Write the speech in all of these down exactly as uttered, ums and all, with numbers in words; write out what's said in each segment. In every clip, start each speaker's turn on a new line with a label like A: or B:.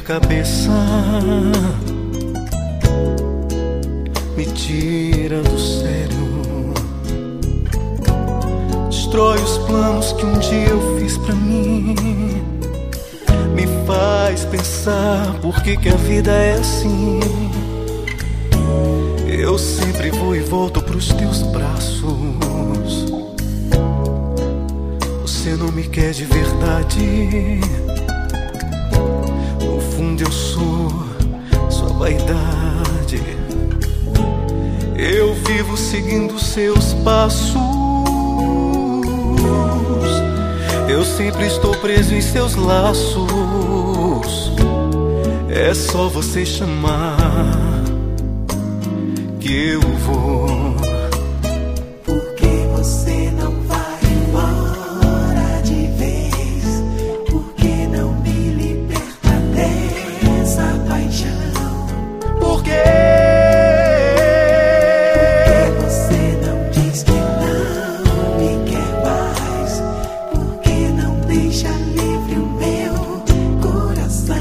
A: cabeça, me tira do sério, destrói os planos que um dia eu fiz pra mim, me faz pensar por que que a vida é assim. Eu sempre vou e volto pros teus braços, você não me quer de verdade. No fundo eu sou sua vaidade, eu vivo seguindo seus passos, eu sempre estou preso em seus laços. É só você chamar que eu vou.
B: Porque você não vai embora de vez? Porque não me liberta dessa paixão?
A: Porque
B: você não diz que não me quer mais? Porque não deixa livre o meu coração?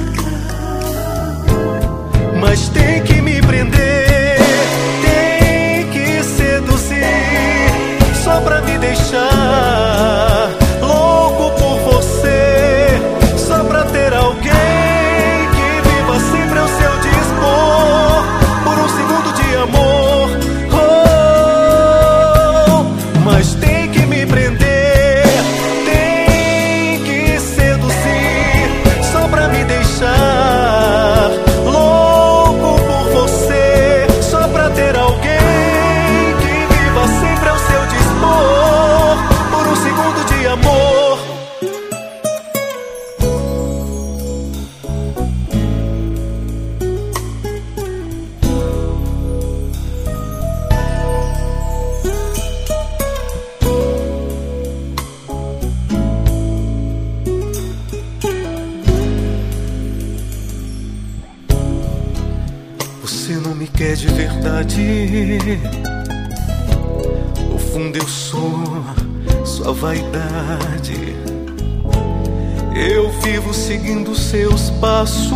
A: mas tem que me prender, tem que seduzir, só pra me deixar louco por você, só pra ter alguém que viva sempre ao seu dispor, por um segundo de amor. Oh, mas tem que me prender, tem que seduzir, só pra me deixar louco por você, só pra ter alguém que viva sempre ao seu dispor, por um segundo de amor. Você não me quer de verdade, no fundo eu sou sua vaidade, eu vivo seguindo seus passos,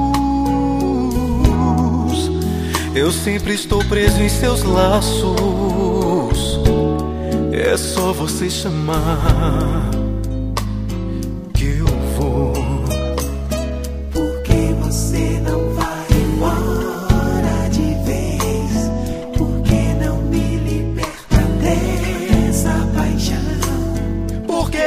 A: eu sempre estou preso em seus laços. É só você chamar que eu vou.
B: Porque você não vai embora de vez? Porque não me liberta dessa paixão?
A: Porque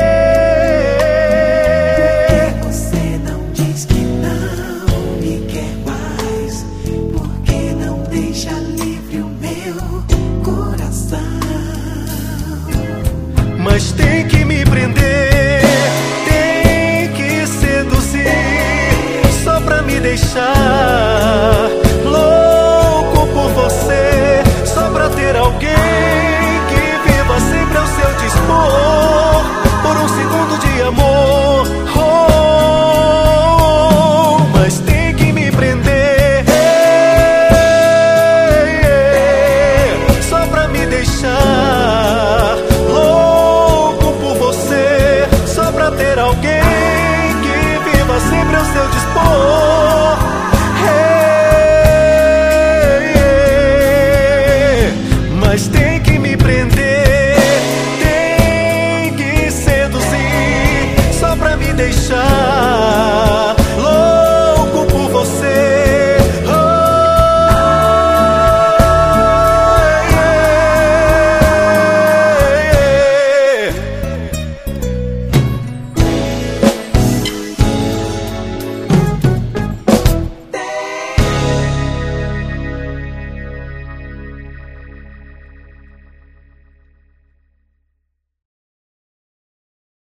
B: você não diz que não me quer mais? Porque não deixa livre o meu coração?
A: mas tem que me prender, tem que seduzir, só pra me deixar